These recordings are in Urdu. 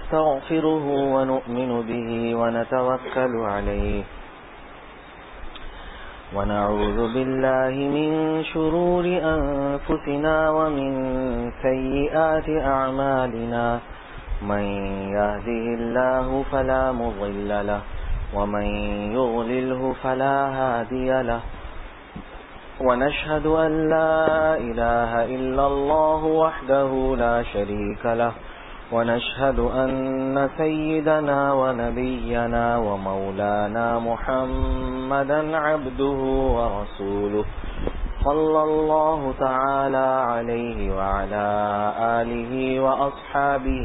ونستغفره ونؤمن به ونتوكل عليه ونعوذ بالله من شرور أنفسنا ومن سيئات أعمالنا من يهده الله فلا مضل له ومن يضلله فلا هادي له ونشهد أن لا إله إلا الله وحده لا شريك له ونشهد أن سيدنا ونبينا ومولانا محمدا عبده ورسوله صلى الله تعالى عليه وعلى آله وأصحابه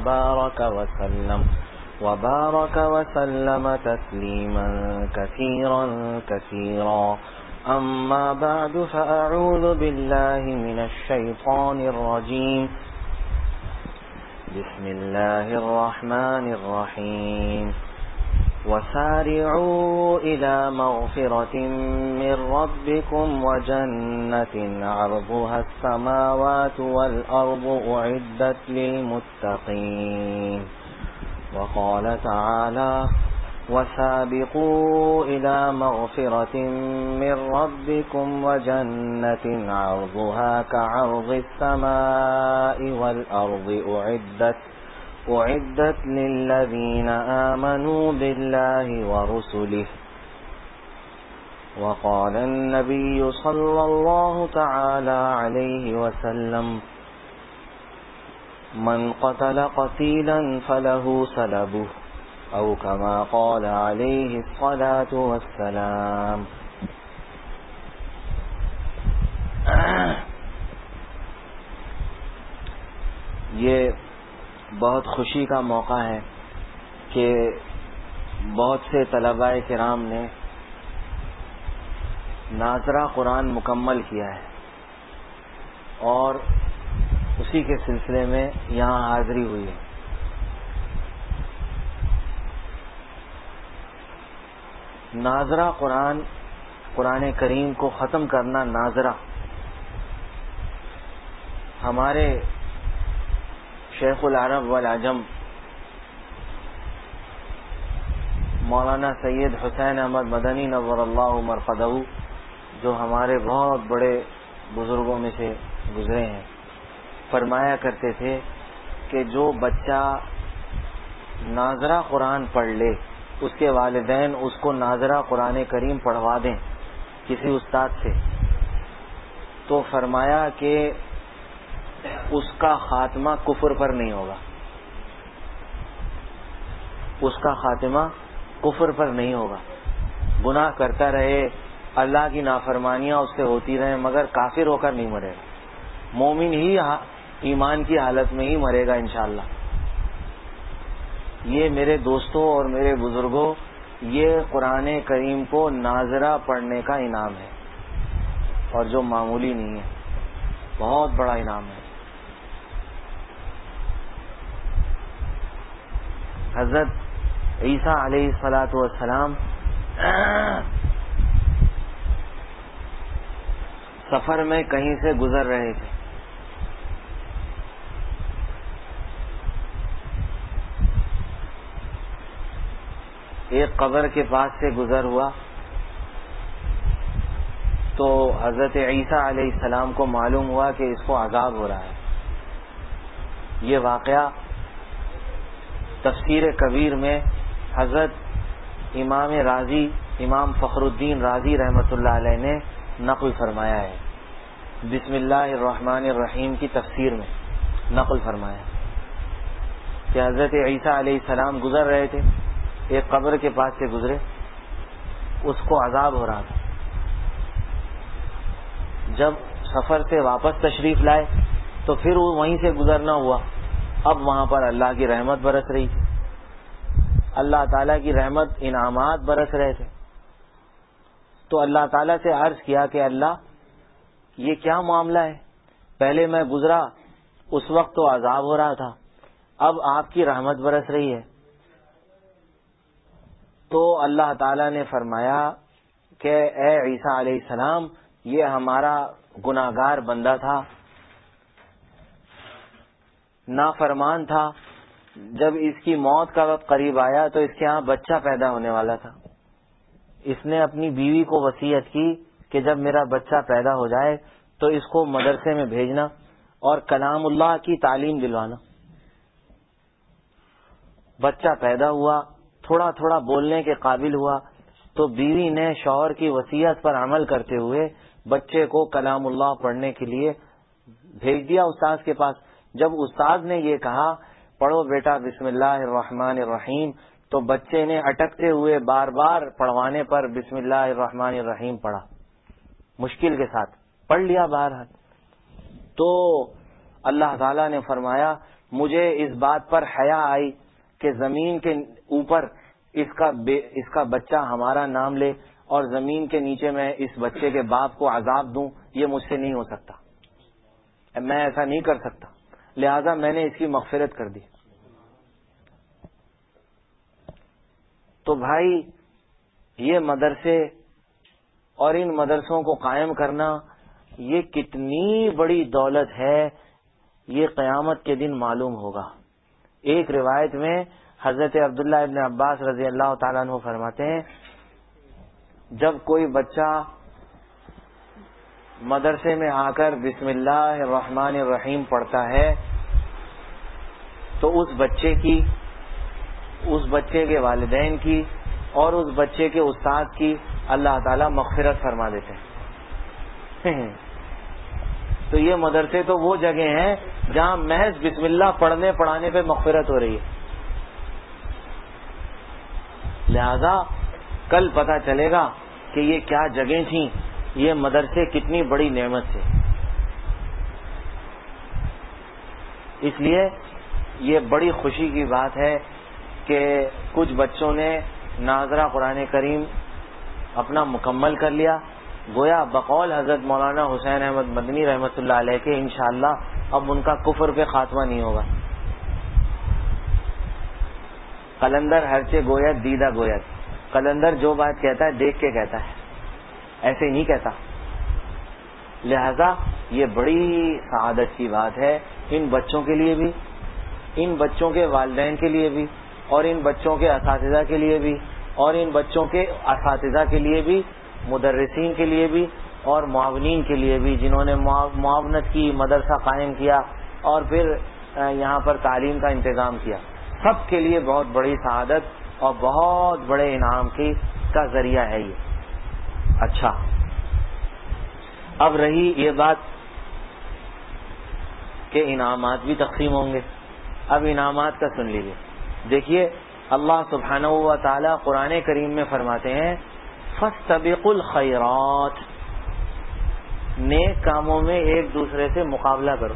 وبارك وسلم تسليما كثيرا كثيرا أما بعد فأعوذ بالله من الشيطان الرجيم بسم الله الرحمن الرحيم وسارعوا إلى مغفرة من ربكم وجنة عرضها السماوات والأرض أعدت للمتقين وقال تعالى وسابقوا إلى مغفرة من ربكم وجنة عرضها كعرض السماء والأرض أعدت للذين آمنوا بالله ورسله وقال النبي صلى الله تعالى عليه وسلم من قتل قتيلا فله سلبه او كما قال علیہ الصلاۃ والسلام. یہ بہت خوشی کا موقع ہے کہ بہت سے طلباء کرام نے ناظرہ قرآن مکمل کیا ہے اور اسی کے سلسلے میں یہاں حاضری ہوئی ہے. ناظرہ قرآن کریم کو ختم کرنا ناظرہ ہمارے شیخ العرب والعجم مولانا سید حسین احمد مدنی نور اللہ مرقدہ جو ہمارے بہت بڑے بزرگوں میں سے گزرے ہیں فرمایا کرتے تھے کہ جو بچہ ناظرہ قرآن پڑھ لے اس کے والدین اس کو ناظرہ قرآن کریم پڑھوا دیں کسی استاد سے تو فرمایا کہ اس کا خاتمہ کفر پر نہیں ہوگا. اس کا خاتمہ کفر پر نہیں ہوگا. گناہ کرتا رہے اللہ کی نافرمانیاں اس سے ہوتی رہیں مگر کافر ہو کر نہیں مرے گا. مومن ہی ایمان کی حالت میں ہی مرے گا انشاءاللہ. یہ میرے دوستوں اور میرے بزرگوں یہ قرآن کریم کو ناظرہ پڑھنے کا انعام ہے اور جو معمولی نہیں ہے بہت بڑا انعام ہے. حضرت عیسیٰ علیہ الصلاۃ والسلام سفر میں کہیں سے گزر رہے تھے. ایک قبر کے پاس سے گزر ہوا تو حضرت عیسیٰ علیہ السلام کو معلوم ہوا کہ اس کو عذاب ہو رہا ہے. یہ واقعہ تفسیر کبیر میں حضرت امام فخر الدین رازی رحمۃ اللہ علیہ نے نقل فرمایا ہے. بسم اللہ الرحمن الرحیم کی تفسیر میں نقل فرمایا کہ حضرت عیسیٰ علیہ السلام گزر رہے تھے ایک قبر کے پاس سے گزرے اس کو عذاب ہو رہا تھا. جب سفر سے واپس تشریف لائے تو پھر وہ وہیں سے گزرنا ہوا. اب وہاں پر اللہ کی رحمت برس رہی تھی. اللہ تعالیٰ کی رحمت انعامات برس رہے تھے. تو اللہ تعالیٰ سے عرض کیا کہ اللہ یہ کیا معاملہ ہے؟ پہلے میں گزرا اس وقت تو عذاب ہو رہا تھا اب آپ کی رحمت برس رہی ہے. تو اللہ تعالیٰ نے فرمایا کہ اے عیسیٰ علیہ السلام یہ ہمارا گناہگار بندہ تھا، نافرمان تھا، جب اس کی موت کا وقت قریب آیا تو اس کے ہاں بچہ پیدا ہونے والا تھا. اس نے اپنی بیوی کو وصیت کی کہ جب میرا بچہ پیدا ہو جائے تو اس کو مدرسے میں بھیجنا اور کلام اللہ کی تعلیم دلوانا. بچہ پیدا ہوا, تھوڑا تھوڑا بولنے کے قابل ہوا, تو بیوی نے شوہر کی وصیت پر عمل کرتے ہوئے بچے کو کلام اللہ پڑھنے کے لیے بھیج دیا استاذ کے پاس. جب استاذ نے یہ کہا پڑھو بیٹا بسم اللہ الرحمن الرحیم, تو بچے نے اٹکتے ہوئے بار بار پڑھوانے پر بسم اللہ الرحمن الرحیم پڑھا, مشکل کے ساتھ پڑھ لیا بہرحال. تو اللہ تعالیٰ نے فرمایا مجھے اس بات پر حیا آئی کہ زمین کے اوپر اس کا بچہ ہمارا نام لے اور زمین کے نیچے میں اس بچے کے باپ کو عذاب دوں, یہ مجھ سے نہیں ہو سکتا, میں ایسا نہیں کر سکتا, لہذا میں نے اس کی مغفرت کر دی. تو بھائی یہ مدرسے اور ان مدرسوں کو قائم کرنا یہ کتنی بڑی دولت ہے, یہ قیامت کے دن معلوم ہوگا. ایک روایت میں حضرت عبداللہ ابن عباس رضی اللہ تعالیٰ عنہ فرماتے ہیں جب کوئی بچہ مدرسے میں آ کر بسم اللہ الرحمن الرحیم پڑھتا ہے تو اس بچے کی, اس بچے کے والدین کی اور اس بچے کے استاد کی اللہ تعالیٰ مغفرت فرما دیتے ہیں. تو یہ مدرسے تو وہ جگہ ہیں جہاں محض بسم اللہ پڑھنے پڑھانے پہ مغفرت ہو رہی ہے. لہذا کل پتہ چلے گا کہ یہ کیا جگہیں تھیں, یہ مدرسے کتنی بڑی نعمت تھے. اس لیے یہ بڑی خوشی کی بات ہے کہ کچھ بچوں نے ناظرہ قرآن کریم اپنا مکمل کر لیا, گویا بقول حضرت مولانا حسین احمد مدنی رحمۃ اللہ علیہ کے انشاءاللہ اب ان کا کفر پہ خاتمہ نہیں ہوگا. قلندر ہرچے گوید دیدہ گوید, قلندر جو بات کہتا ہے دیکھ کے کہتا ہے, ایسے نہیں کہتا. لہذا یہ بڑی سعادت کی بات ہے ان بچوں کے لیے بھی, ان بچوں کے والدین کے لیے بھی, اور ان بچوں کے اساتذہ کے لیے بھی, اور ان بچوں کے اساتذہ کے لیے بھی, مدرسین کے لیے بھی اور معاونین کے لیے بھی جنہوں نے معاونت کی, مدرسہ قائم کیا اور پھر یہاں پر تعلیم کا انتظام کیا. سب کے لیے بہت بڑی سعادت اور بہت بڑے انعام کا ذریعہ ہے یہ. اچھا, اب رہی یہ بات کہ انعامات بھی تقسیم ہوں گے. اب انعامات کا سن لیجیے. دیکھیے اللہ سبحانہ و تعالی قرآن کریم میں فرماتے ہیں فاستبقوا الخیرات, نیک کاموں میں ایک دوسرے سے مقابلہ کرو,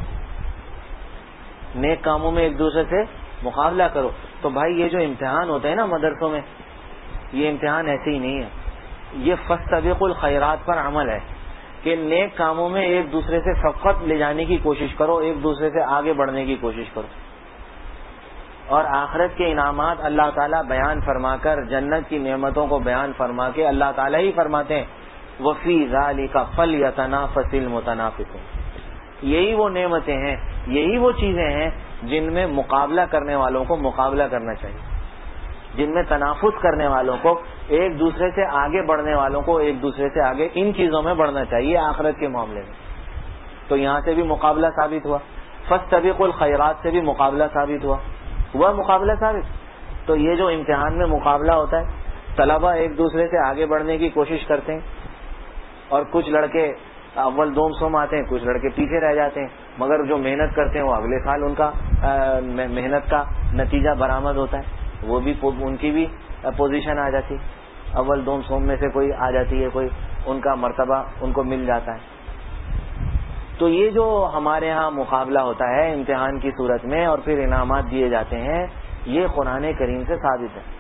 نیک کاموں میں ایک دوسرے سے مقابلہ کرو. تو بھائی یہ جو امتحان ہوتے ہیں نا مدرسوں میں, یہ امتحان ایسے ہی نہیں ہے, یہ فاستبقوا الخیرات پر عمل ہے کہ نیک کاموں میں ایک دوسرے سے سبقت لے جانے کی کوشش کرو, ایک دوسرے سے آگے بڑھنے کی کوشش کرو. اور آخرت کے انعامات اللہ تعالیٰ بیان فرما کر, جنت کی نعمتوں کو بیان فرما کے اللہ تعالیٰ ہی فرماتے ہیں وَفِي ذَلِكَ فَلْيَتَنَافَسِ الْمُتَنَافِسُونَ. یہی وہ نعمتیں ہیں, یہی وہ چیزیں ہیں جن میں مقابلہ کرنے والوں کو مقابلہ کرنا چاہیے, جن میں تنافس کرنے والوں کو, ایک دوسرے سے آگے بڑھنے والوں کو ایک دوسرے سے آگے ان چیزوں میں بڑھنا چاہیے آخرت کے معاملے میں. تو یہاں سے بھی مقابلہ ثابت ہوا, فاستبقوا الخیرات سے بھی مقابلہ ثابت ہوا مقابلہ ثابت. تو یہ جو امتحان میں مقابلہ ہوتا ہے, طلبہ ایک دوسرے سے آگے بڑھنے کی کوشش کرتے ہیں اور کچھ لڑکے اول دوم سوم آتے ہیں, کچھ لڑکے پیچھے رہ جاتے ہیں, مگر جو محنت کرتے ہیں وہ اگلے سال ان کا محنت کا نتیجہ برآمد ہوتا ہے, وہ بھی ان کی بھی پوزیشن آ جاتی ہے, اول دوم سوم میں سے کوئی آ جاتی ہے, کوئی ان کا مرتبہ ان کو مل جاتا ہے. تو یہ جو ہمارے ہاں مقابلہ ہوتا ہے امتحان کی صورت میں اور پھر انعامات دیے جاتے ہیں, یہ قرآن کریم سے ثابت ہے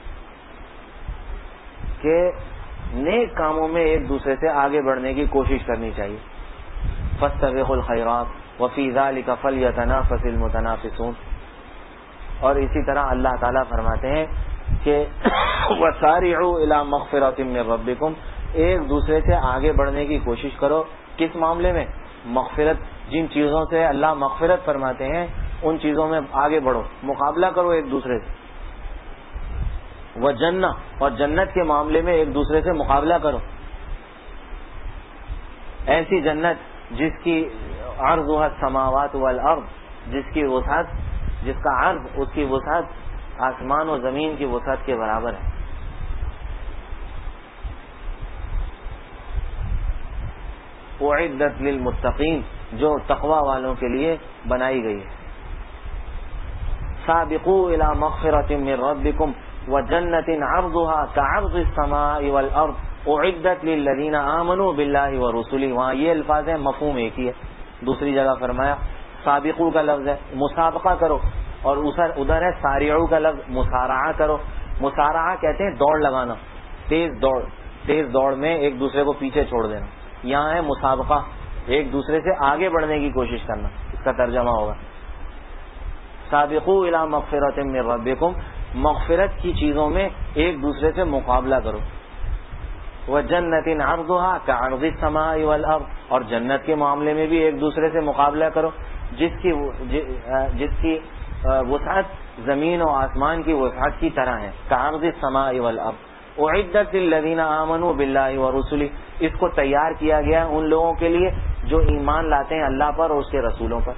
کہ نیک کاموں میں ایک دوسرے سے آگے بڑھنے کی کوشش کرنی چاہیے. فاستبقوا الخیرات وفی ذلک فلیتنافس المتنافسون. اور اسی طرح اللہ تعالیٰ فرماتے ہیں کہ وسارعوا الی مغفرۃ من ربکم, ایک دوسرے سے آگے بڑھنے کی کوشش کرو. کس معاملے میں؟ مغفرت, جن چیزوں سے اللہ مغفرت فرماتے ہیں ان چیزوں میں آگے بڑھو، مقابلہ کرو ایک دوسرے سے. وجنہ، اور جنت کے معاملے میں ایک دوسرے سے مقابلہ کرو. ایسی جنت جس کی عرضها السماوات والارض، جس کی وسعت، جس کا عرض، اس کی وسعت آسمان و زمین کی وسعت کے برابر ہے. اعدت للمتقین، جو تقوی والوں کے لیے بنائی گئی ہے. سابقوا الى مغفرۃ من ربکم وجنۃ عرضها كعرض السماء والارض اعدت للذین آمنوا باللہ ورسلہ. وہاں یہ الفاظ ہیں، مفہوم ایک ہی ہے. دوسری جگہ فرمایا سابقو کا لفظ ہے مسابقہ کرو، اور ادھر ہے سارعو کا لفظ مسارعہ کرو. مسارعہ کہتے ہیں دوڑ لگانا، تیز دوڑ میں ایک دوسرے کو پیچھے چھوڑ دینا. یہاں ہے مسابقہ، ایک دوسرے سے آگے بڑھنے کی کوشش کرنا، اس کا ترجمہ ہوگا سابقو الی مغفرۃ من ربکم. مغفرت کی چیزوں میں ایک دوسرے سے مقابلہ کرو. وجنۃ عرضها كعرض السماء والارض، اور جنت کے معاملے میں بھی ایک دوسرے سے مقابلہ کرو جس کی وسعت زمین و آسمان کی وسعت کی طرح ہے. كعرض السماء والارض اعدت للذین آمنوا باللہ ورسلہ. اس کو تیار کیا گیا ان لوگوں کے لیے جو ایمان لاتے ہیں اللہ پر اور اس کے رسولوں پر.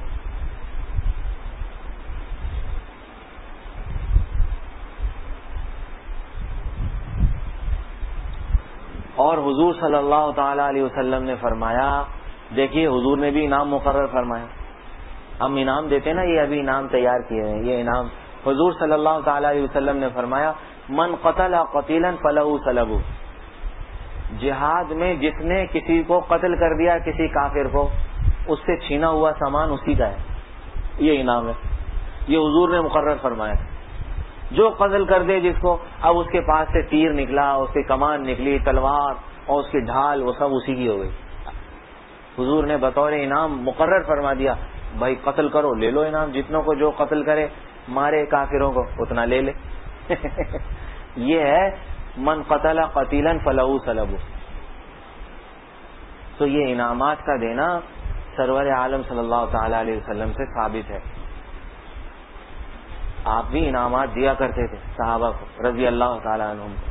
اور حضور صلی اللہ تعالی علیہ وسلم نے فرمایا، دیکھیے حضور نے بھی انعام مقرر فرمایا. ہم انعام دیتے ہیں نا، یہ ابھی انعام تیار کیے ہیں. یہ انعام حضور صلی اللہ تعالی علیہ وسلم نے فرمایا من قتل قتیلا فلہ سلبہ. جہاد میں جس نے کسی کو قتل کر دیا، کسی کافر کو، اس سے چھینا ہوا سامان اسی کا ہے. یہ انعام ہے، یہ حضور نے مقرر فرمایا. جو قتل کر دے جس کو، اب اس کے پاس سے تیر نکلا، اس کی کمان نکلی، تلوار اور اس کی ڈھال، وہ سب اسی کی ہو گئی. حضور نے بطور انعام مقرر فرما دیا بھائی قتل کرو، لے لو انعام. جتنوں کو جو قتل کرے، مارے کافروں کو، اتنا لے لے. یہ ہے من قتل قتیلا فلہ سلبہ. تو یہ انعامات کا دینا سرور عالم صلی اللہ تعالی علیہ وسلم سے ثابت ہے. آپ بھی انعامات دیا کرتے تھے صحابہ کو رضی اللہ تعالی عنہم کو.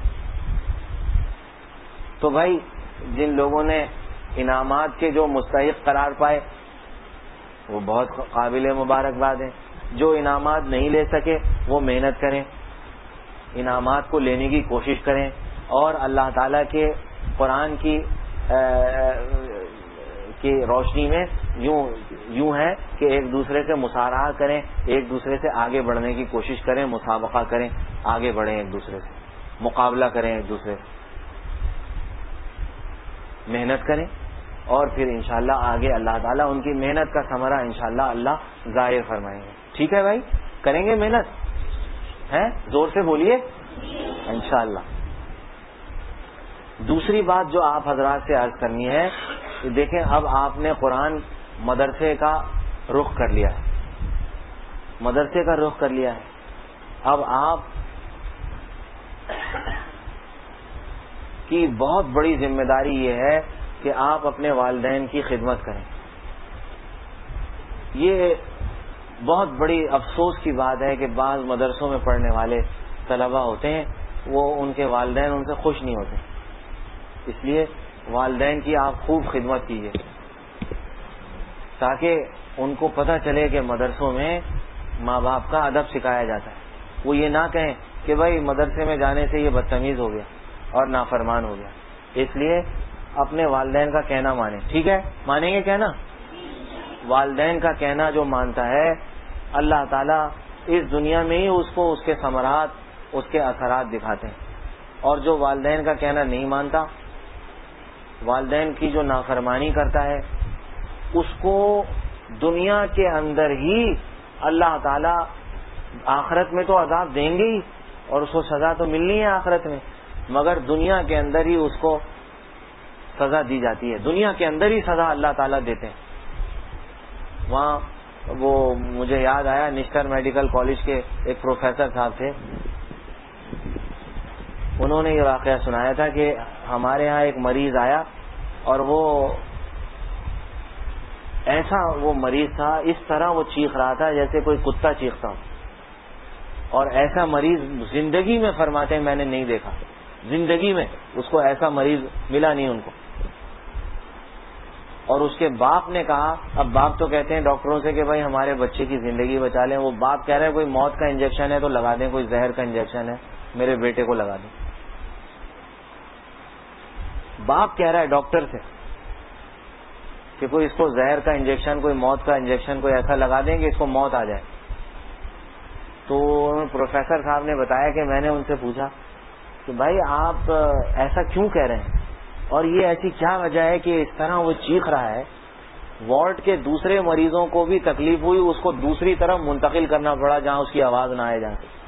تو بھائی جن لوگوں نے انعامات کے جو مستحق قرار پائے وہ بہت قابل مبارکباد ہیں. جو انعامات نہیں لے سکے وہ محنت کریں، انعامات کو لینے کی کوشش کریں، اور اللہ تعالیٰ کے قرآن کی روشنی میں یوں ہے کہ ایک دوسرے سے مصارعہ کریں، ایک دوسرے سے آگے بڑھنے کی کوشش کریں، مسابقہ کریں، آگے بڑھیں، ایک دوسرے سے مقابلہ کریں، ایک دوسرے سے محنت کریں، اور پھر انشاءاللہ آگے اللہ تعالیٰ ان کی محنت کا ثمرہ انشاءاللہ اللہ ظاہر فرمائیں گے. ٹھیک ہے بھائی، کریں گے محنت؟ ہے زور سے بولیے انشاءاللہ. دوسری بات جو آپ حضرات سے عرض کرنی ہے، دیکھیں اب آپ نے قرآن مدرسے کا رخ کر لیا ہے، مدرسے کا رخ کر لیا ہے. اب آپ کی بہت بڑی ذمہ داری یہ ہے کہ آپ اپنے والدین کی خدمت کریں. یہ بہت بڑی افسوس کی بات ہے کہ بعض مدرسوں میں پڑھنے والے طلبہ ہوتے ہیں، وہ ان کے والدین ان سے خوش نہیں ہوتے. اس لیے والدین کی آپ خوب خدمت کیجیے تاکہ ان کو پتہ چلے کہ مدرسوں میں ماں باپ کا ادب سکھایا جاتا ہے. وہ یہ نہ کہیں کہ بھائی مدرسے میں جانے سے یہ بدتمیز ہو گیا اور نافرمان ہو گیا. اس لیے اپنے والدین کا کہنا مانیں. ٹھیک ہے، مانیں گے کہنا؟ والدین کا کہنا جو مانتا ہے اللہ تعالیٰ اس دنیا میں ہی اس کو اس کے ثمرات، اس کے اثرات دکھاتے ہیں. اور جو والدین کا کہنا نہیں مانتا، والدین کی جو نافرمانی کرتا ہے، اس کو دنیا کے اندر ہی اللہ تعالیٰ آخرت میں تو عذاب دیں گے ہی، اور اس کو سزا تو ملنی ہے آخرت میں، مگر دنیا کے اندر ہی اس کو سزا دی جاتی ہے. دنیا کے اندر ہی سزا اللہ تعالیٰ دیتے ہیں. وہاں وہ مجھے یاد آیا، نشتر میڈیکل کالج کے ایک پروفیسر صاحب تھے، انہوں نے یہ واقعہ سنایا تھا کہ ہمارے ہاں ایک مریض آیا اور وہ ایسا وہ مریض تھا، اس طرح وہ چیخ رہا تھا جیسے کوئی کتا چیختا ہو. اور ایسا مریض زندگی میں فرماتے ہیں میں نے نہیں دیکھا، زندگی میں اس کو ایسا مریض ملا نہیں ان کو. اور اس کے باپ نے کہا، اب باپ تو کہتے ہیں ڈاکٹروں سے کہ بھائی ہمارے بچے کی زندگی بچا لیں. وہ باپ کہہ رہے ہیں کوئی موت کا انجیکشن ہے تو لگا دیں، کوئی زہر کا انجیکشن ہے میرے بیٹے کو لگا دیں. باپ کہہ رہا ہے ڈاکٹر سے کہ کوئی اس کو زہر کا انجیکشن، کوئی موت کا انجیکشن کوئی ایسا لگا دیں کہ اس کو موت آ جائے. تو پروفیسر صاحب نے بتایا کہ میں نے ان سے پوچھا کہ بھائی آپ ایسا کیوں کہہ رہے ہیں، اور یہ ایسی کیا وجہ ہے کہ اس طرح وہ چیخ رہا ہے. وارڈ کے دوسرے مریضوں کو بھی تکلیف ہوئی، اس کو دوسری طرف منتقل کرنا پڑا جہاں اس کی آواز نہ آئے جا کے.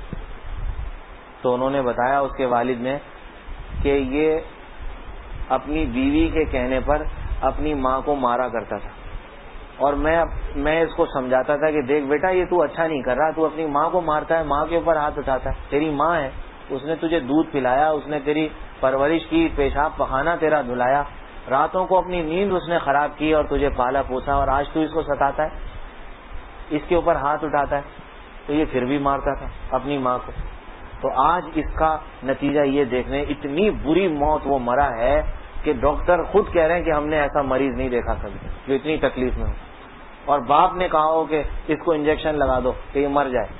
تو انہوں نے بتایا اس کے والد نے کہ یہ اپنی بیوی کے کہنے پر اپنی ماں کو مارا کرتا تھا، اور میں اس کو سمجھاتا تھا کہ دیکھ بیٹا یہ تو اچھا نہیں کر رہا، تو اپنی ماں کو مارتا ہے، ماں کے اوپر ہاتھ اٹھاتا ہے. تیری ماں ہے، اس نے تجھے دودھ پلایا، اس نے تیری پرورش کی، پیشاب پخانا تیرا دھلایا، راتوں کو اپنی نیند اس نے خراب کی اور تجھے پالا پوسا، اور آج تو اس کو ستاتا ہے، اس کے اوپر ہاتھ اٹھاتا ہے. تو یہ پھر بھی مارتا تھا اپنی ماں کو. تو آج اس کا نتیجہ یہ دیکھنے، اتنی بری موت وہ مرا ہے کہ ڈاکٹر خود کہہ رہے ہیں کہ ہم نے ایسا مریض نہیں دیکھا کبھی جو اتنی تکلیف میں ہو. اور باپ نے کہا ہو کہ اس کو انجیکشن لگا دو کہ یہ مر جائے.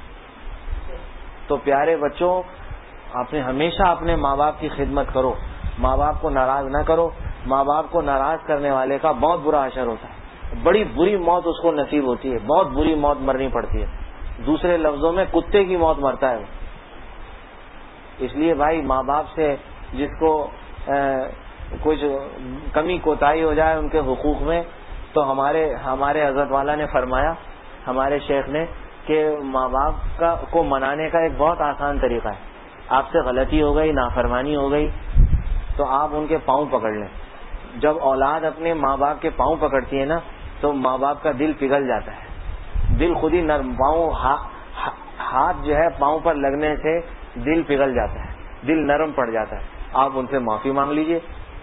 تو پیارے بچوں، آپ نے ہمیشہ اپنے ماں باپ کی خدمت کرو، ماں باپ کو ناراض نہ کرو. ماں باپ کو ناراض کرنے والے کا بہت برا اثر ہوتا ہے، بڑی بری موت اس کو نصیب ہوتی ہے، بہت بری موت مرنی پڑتی ہے. دوسرے لفظوں میں کتے کی موت مرتا ہے وہ. اس لیے بھائی ماں باپ سے جس کو کچھ کمی کوتاہی ہو جائے ان کے حقوق میں، تو ہمارے حضرت والا نے فرمایا، ہمارے شیخ نے، کہ ماں باپ کو منانے کا ایک بہت آسان طریقہ ہے. آپ سے غلطی ہو گئی، نافرمانی ہو گئی، تو آپ ان کے پاؤں پکڑ لیں. جب اولاد اپنے ماں باپ کے پاؤں پکڑتی ہے نا تو ماں باپ کا دل پگھل جاتا ہے، دل خود ہی نرم، پاؤں ہاتھ جو ہے پاؤں پر لگنے سے دل پگھل جاتا ہے، دل نرم پڑ جاتا ہے. آپ ان سے معافی مانگ لیجئے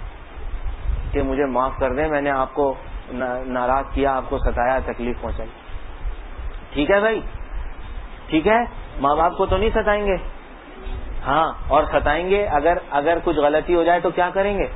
کہ مجھے معاف کر دیں، میں نے آپ کو ناراض کیا، آپ کو ستایا، تکلیف پہنچائی. ٹھیک ہے بھائی، ٹھیک ہے. ماں باپ کو تو نہیں ستائیں گے؟ ہاں، اور ستائیں گے اگر کچھ غلطی ہو جائے تو کیا کریں گے؟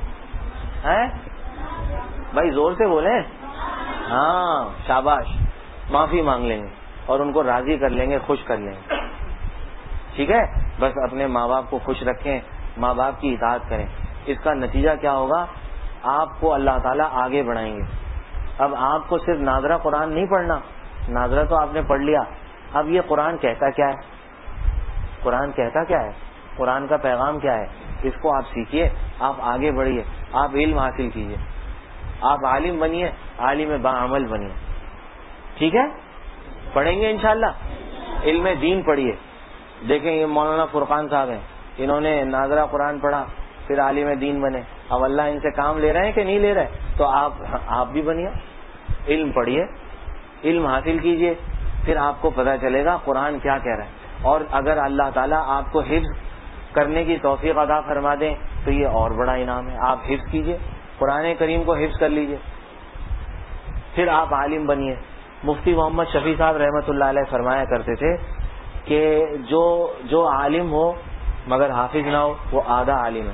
بھائی زور سے بولیں. ہاں شاباش، معافی مانگ لیں گے اور ان کو راضی کر لیں گے، خوش کر لیں گے. ٹھیک ہے. بس اپنے ماں باپ کو خوش رکھیں، ماں باپ کی اطاعت کریں. اس کا نتیجہ کیا ہوگا؟ آپ کو اللہ تعالیٰ آگے بڑھائیں گے. اب آپ کو صرف ناظرہ قرآن نہیں پڑھنا، ناظرہ تو آپ نے پڑھ لیا. اب یہ قرآن کہتا کیا ہے؟ قرآن کہتا کیا ہے؟ قرآن کا پیغام کیا ہے؟ اس کو آپ سیکھیے، آپ آگے بڑھیے، آپ علم حاصل کیجیے، آپ عالم بنیے، عالم باعمل بنیے. ٹھیک ہے. پڑھیں گے انشاءاللہ. علم دین پڑھیے. دیکھیں یہ مولانا فرقان صاحب ہیں، انہوں نے ناظرہ قرآن پڑھا، پھر عالم دین بنے. اب اللہ ان سے کام لے رہے ہیں کہ نہیں لے رہے؟ تو آپ بھی بنیے، علم پڑھیے، علم حاصل کیجیے، پھر آپ کو پتہ چلے گا قرآن کیا کہہ رہا ہے. اور اگر اللہ تعالیٰ آپ کو حفظ کرنے کی توفیق عطا فرما دیں تو یہ اور بڑا انعام ہے. آپ حفظ کیجیے، قرآن کریم کو حفظ کر لیجیے، پھر آپ عالم بنیے. مفتی محمد شفیع صاحب رحمۃ اللہ علیہ فرمایا کرتے تھے کہ جو عالم ہو مگر حافظ نہ ہو وہ آدھا عالم ہے.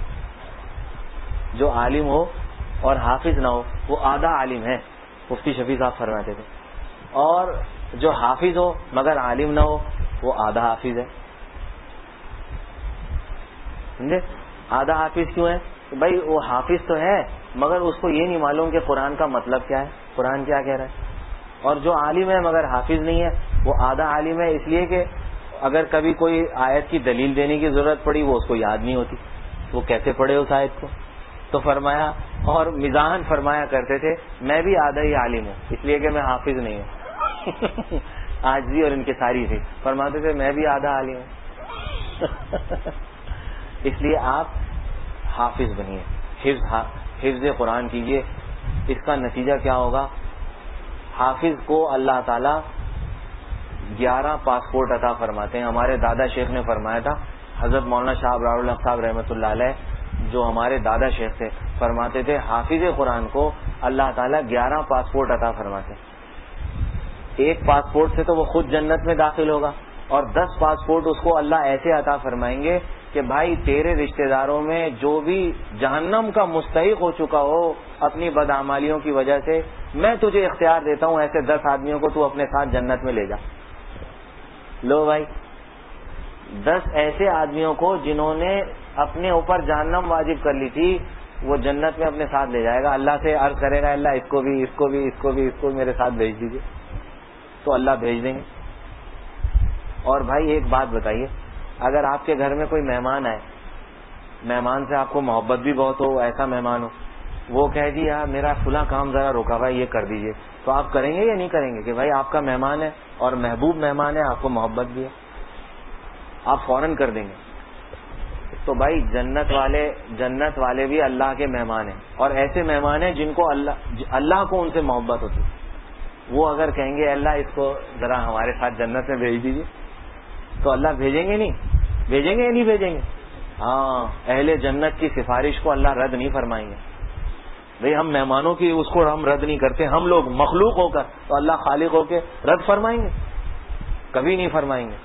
جو عالم ہو اور حافظ نہ ہو وہ آدھا عالم ہے، مفتی شفیع صاحب فرماتے تھے. اور جو حافظ ہو مگر عالم نہ ہو وہ آدھا حافظ ہے. سمجھے؟ آدھا حافظ کیوں ہے؟ بھائی وہ حافظ تو ہے مگر اس کو یہ نہیں معلوم کہ قرآن کا مطلب کیا ہے، قرآن کیا کہہ رہا ہے. اور جو عالم ہے مگر حافظ نہیں ہے وہ آدھا عالم ہے، اس لیے کہ اگر کبھی کوئی آیت کی دلیل دینے کی ضرورت پڑی وہ اس کو یاد نہیں ہوتی، وہ کیسے پڑھے اس آیت کو. تو فرمایا، اور مزاحن فرمایا کرتے تھے میں بھی آدھا ہی عالم ہوں اس لیے کہ میں حافظ نہیں ہوں. عاجزی اور انکساری تھی، فرماتے تھے میں بھی آدھا عالم ہوں. اس لیے آپ حافظ بنیے، حفظ قرآن کیجیے. اس کا نتیجہ کیا ہوگا؟ حافظ کو اللہ تعالیٰ 11 پاسپورٹ عطا فرماتے ہیں. ہمارے دادا شیخ نے فرمایا تھا، حضرت مولانا شاہ ابرار الحق صاحب رحمۃ اللہ علیہ جو ہمارے دادا شیخ تھے، فرماتے تھے حافظ قرآن کو اللہ تعالیٰ 11 پاسپورٹ عطا فرماتے ہیں. ایک پاسپورٹ سے تو وہ خود جنت میں داخل ہوگا, اور 10 پاسپورٹ اس کو اللہ ایسے عطا فرمائیں گے کہ بھائی تیرے رشتہ داروں میں جو بھی جہنم کا مستحق ہو چکا ہو اپنی بدعمالیوں کی وجہ سے, میں تجھے اختیار دیتا ہوں ایسے 10 آدمیوں کو تو اپنے ساتھ جنت میں لے جا. لو بھائی, 10 ایسے آدمیوں کو جنہوں نے اپنے اوپر جہنم واجب کر لی تھی, وہ جنت میں اپنے ساتھ لے جائے گا. اللہ سے عرض کرے گا اللہ اس کو بھی, اس کو بھی, اس کو بھی, اس کو بھی میرے ساتھ بھیج دیجیے, تو اللہ بھیج دیں گے. اور بھائی ایک بات بتائیے, اگر آپ کے گھر میں کوئی مہمان آئے, مہمان سے آپ کو محبت بھی بہت ہو, ایسا مہمان ہو, وہ کہہ جی یار میرا فلاں کام ذرا روکا بھائی یہ کر دیجئے, تو آپ کریں گے یا نہیں کریں گے؟ کہ بھائی آپ کا مہمان ہے اور محبوب مہمان ہے, آپ کو محبت بھی ہے, آپ فوراً کر دیں گے. تو بھائی جنت والے بھی اللہ کے مہمان ہیں, اور ایسے مہمان ہیں جن کو اللہ کو ان سے محبت ہوتی. وہ اگر کہیں گے اللہ اس کو ذرا ہمارے ساتھ جنت میں بھیج دیجیے, تو اللہ بھیجیں گے نہیں؟ بھیجیں گے یا نہیں بھیجیں گے؟ ہاں, اہل جنت کی سفارش کو اللہ رد نہیں فرمائیں گے. بھئی ہم مہمانوں کی اس کو ہم رد نہیں کرتے, ہم لوگ مخلوق ہو کر, تو اللہ خالق ہو کے رد فرمائیں گے؟ کبھی نہیں فرمائیں گے.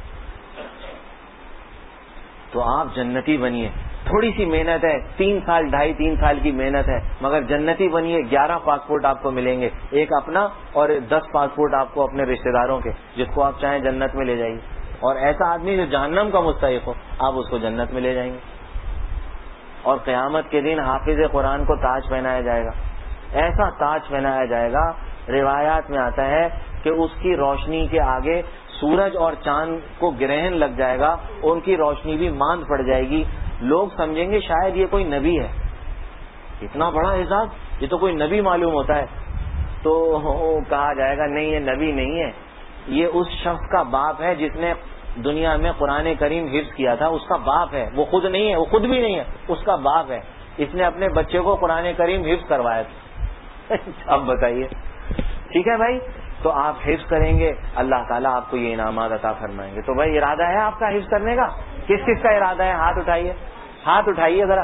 تو آپ جنتی بنیے, تھوڑی سی محنت ہے, 3 سال 2.5-3 سال کی محنت ہے, مگر جنتی بنیے. 11 پاسپورٹ آپ کو ملیں گے, ایک اپنا اور 10 پاسپورٹ آپ کو اپنے رشتہ داروں کے, جس کو آپ چاہیں جنت میں لے جائیے. اور ایسا آدمی جو جہنم کا مستحق ہو, آپ اس کو جنت میں لے جائیں گے. اور قیامت کے دن حافظ قرآن کو تاج پہنایا جائے گا, ایسا تاج پہنایا جائے گا. روایات میں آتا ہے کہ اس کی روشنی کے آگے سورج اور چاند کو گرہن لگ جائے گا, ان کی روشنی بھی ماند پڑ جائے گی. لوگ سمجھیں گے شاید یہ کوئی نبی ہے, اتنا بڑا اعزاز, یہ تو کوئی نبی معلوم ہوتا ہے. تو کہا جائے گا نہیں یہ نبی نہیں ہے, یہ اس شخص کا باپ ہے جس نے دنیا میں قرآن کریم حفظ کیا تھا, اس کا باپ ہے. وہ خود نہیں ہے, وہ خود بھی نہیں ہے, اس کا باپ ہے. اس نے اپنے بچے کو قرآن کریم حفظ کروایا تھا. اب بتائیے, ٹھیک ہے بھائی, تو آپ حفظ کریں گے, اللہ تعالیٰ آپ کو یہ انعامات عطا فرمائیں گے. تو بھائی ارادہ ہے آپ کا حفظ کرنے کا؟ کس کس کا ارادہ ہے؟ ہاتھ اٹھائیے, ہاتھ اٹھائیے ذرا.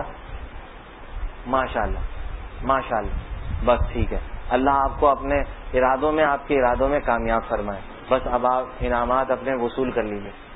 ماشاءاللہ ماشاءاللہ, بس ٹھیک ہے. اللہ آپ کو اپنے ارادوں میں, آپ کے ارادوں میں کامیاب فرمائے. بس اب آپ انعامات اپنے وصول کر لیجیے.